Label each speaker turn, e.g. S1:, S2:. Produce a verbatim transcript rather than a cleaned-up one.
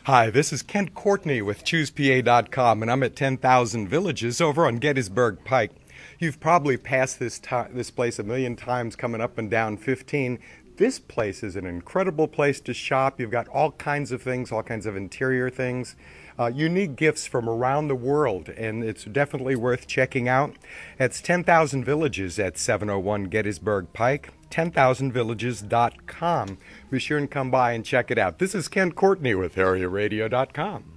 S1: Hi, this is Kent Courtney with Choose P A dot com, and I'm at ten thousand Villages over on Gettysburg Pike. You've probably passed this, ti- this place a million times coming up and down fifteen. This place is an incredible place to shop. You've got all kinds of things, all kinds of interior things, uh, unique gifts from around the world, and it's definitely worth checking out. It's ten thousand Villages at seven oh one Gettysburg Pike, ten thousand villages dot com. Be sure and come by and check it out. This is Ken Courtney with area radio dot com.